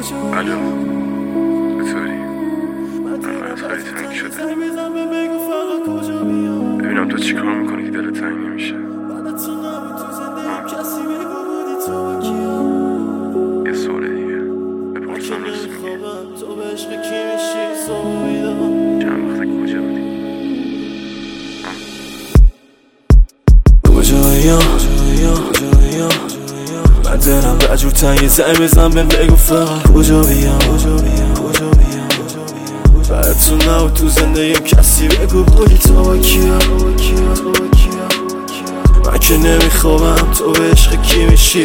الو چطوری؟ من خیلی تنگ شده. ببینم تو چی کار میکنی که دلت تنگ نمیشه. یه سوال دیگه بپرسم راست میگی. چند وقته کجا بودی؟ من دلم به جور تنگی زنگ بزن بهم بگو فقط کجا بیام. برای تو نبود تو زندگیم کسی بگو بودی تو با کیا. من که نمیخوابم تو به عشق کی میشی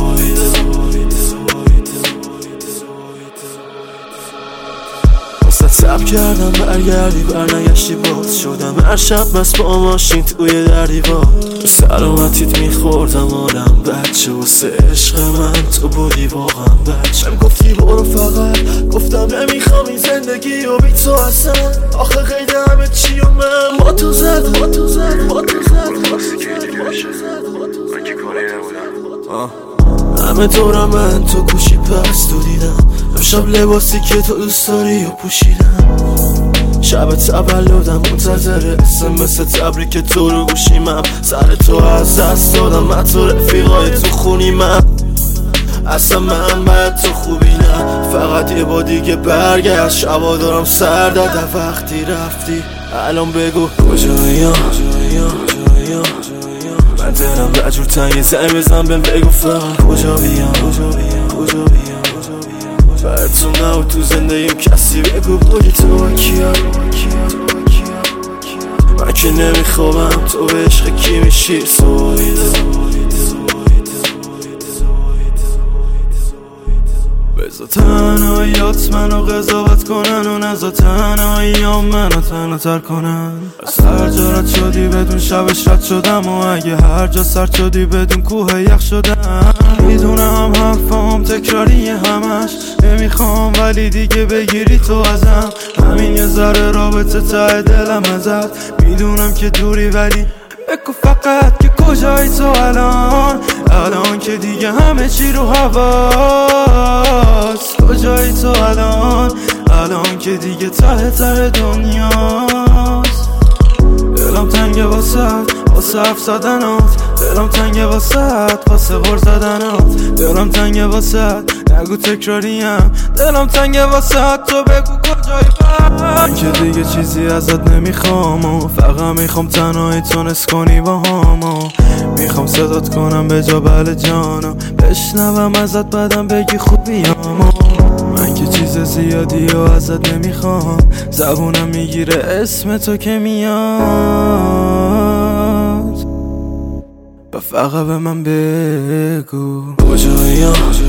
واسه تب کردم برگردی برنگشتی باز شدم هر شب مست با ماشین توی در دیوار. تو سلامتیت میخوردم آدم بچه واسه عشق من تو بودی واقعا بچه. من گفتی برو فقط گفتم نمیخوام این زندگی و بی تو اصلا. آخه قید همه چی و من با تو زد خواستی که اینجوری بشه من که کاری نبودم. همه دورم من تو گوشی پس تو دیدم امشب لباسی که تو دوست داری و پوشیدم. شب تولدم منتظر SMS تبریک تو رو گوشیمم. سر تو از دست دادم من تو رفیقای تو خونیمم. اصلا من باید تو خوبی نه فقط یه با دیگه برگشت. شبا دارم سر داده وقتی رفتی الان بگو کجاییم. من دلم به جور تنگی زنگ بزن بهم بگو فقط کجا بیام. برای تو نبود تو زندگیم کسی بگو بودی تو با کیا. من که نمیخوابم تو به عشق کی میشی بذار تنهاییات منو قضاوت کنن و نذار تنهاییام منو تنها تر کنن. از هر جا رد شدی بدون شبش رد شدم و اگه هر جا سرد شدی بدون کوه یخ شدم. میدونم حرفام تکراریه همش نمیخوام ولی دیگه بگیری تو ازم. همین یه ذره رابطه ته دلم ازت. میدونم که دوری ولی بگو فقط که کجایی تو الان که دیگه همه چی رو هواست. کجایی تو الان که دیگه ته دنیاست. دلم تنگه واسه حرف زدنات. دلم تنگه واسه غر زدنات. دلم تنگه نگو تکراریم. دلم تنگه تو بگو کجایی. من که دیگه چیزی ازت نمیخوام و فقط میخوام تنهایی تو نس کنی با هم. میخوام صدات کنم به جا بله جانو بشنوم ازت بعدم بگی خوب بیام. من که چیز زیادی و ازت نمیخوام زبونم میگیره اسم تو که میاد و فقط به من بگو کجاییم.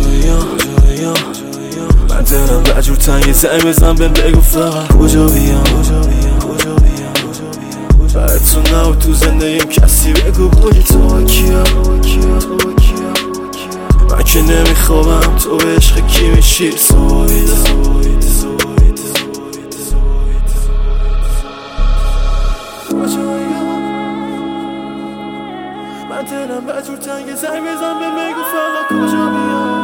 من دلم به جور تنگی زنگ بزن بهم بگو فقط کجا بیام. برای تو نبود تو زندگیم کسی بگو بودی تو با کیا. من که نمیخوابم تو به عشق کی میشی من دلم به جور تنگی زنگ بزن بهم بگو فقط کجا بیام.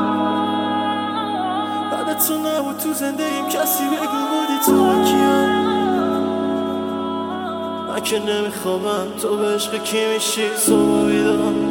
بعد تو نبود تو زندگیم کسی بگو بودی تو با کیا. من که نمیخوابم تو به عشق کی میشی صبح بیدار.